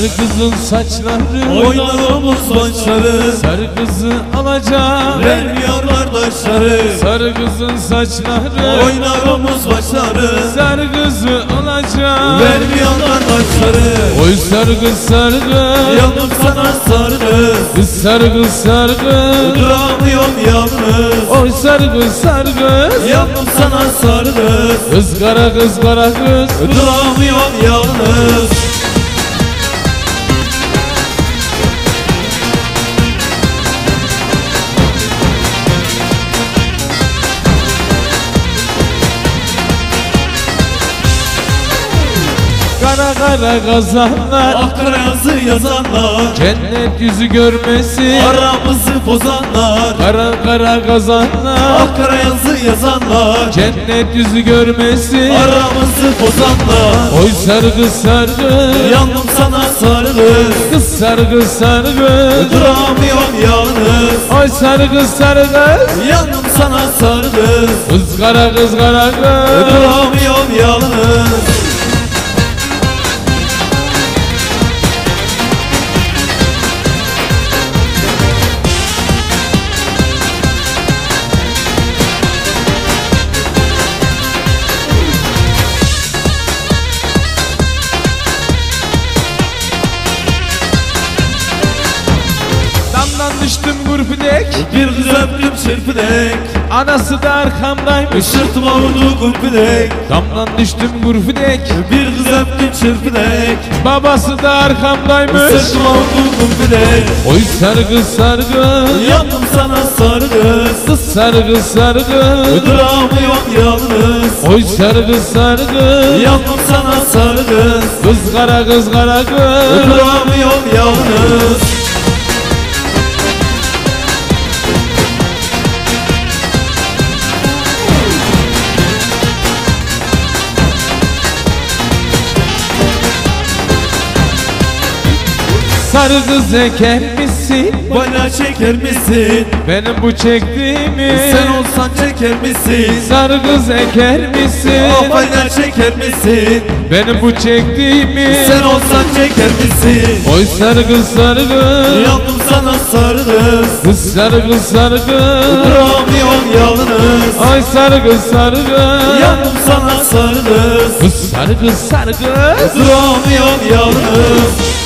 Sarı kızın saçları, oynar omuz başları. sarı kızı alacağım, Vermiyor kardeşleri. sarı kızın saçları, Oynar omuz başları. sarı kızı alacağım, Vermiyor kardeşleri. oy sarı kız sarı kız, Yandım sana sarı kız. kız sarı kız sarı kız, Duramıyorum yalnız. oy sarı kız sarı kız, Yandım sana sarı kız. kız kara kız kara kız, Duramıyorum yalnız. kara kara kazanlar, Akkara yazı yazanlar. cennet yüzü görmesin, Aramızı bozanlar. kara kara kazanlar, Akkara yazı yazanlar. cennet yüzü görmesin, Aramızı bozanlar. oy sarı kız sarı kız, Yandım sana sarı kız. kız sarı kız sarı kız, Duramıyorum yalnız. oy sarı kız sarı kız, Yandım sana sarı kız. kız kara kız kara kız, Duramıyorum yalnız. damdan düştüm gurpidek, Bir kız öptüm çırpıdek. anası da arkamdaymış, Sırtıma vurdu gurpidek. damdan düştüm gurpidek, Bir kız öptüm çırpıdek. babası da arkamdaymış, Sırtıma vurdu gurpidek. oy sarı kız sarı kız, Yandım sana sarı kız. kız sarı kız sarı kız, Duramıyorum yalnız. oy sarı kız sarı kız, Yandım sana sarı kız. kız kara kız kara kız, Duramıyorum yalnız. sarı kız eker misin, Bana çeker misin? benim bu çektiğimi, Sen olsan çeker misin? sarı kız eker misin, Bana çeker misin? benim bu çektiğimi, Sen olsan çeker misin? oy sarı kız sarı kız, Yandım sana sarı kız. kız sarı kız sarı kız, Duramıyorum yalnız. ay sarı kız sarı kız, Yandım sana sarı kız. kız sarı kız sarı kız, Duramıyorum yalnız.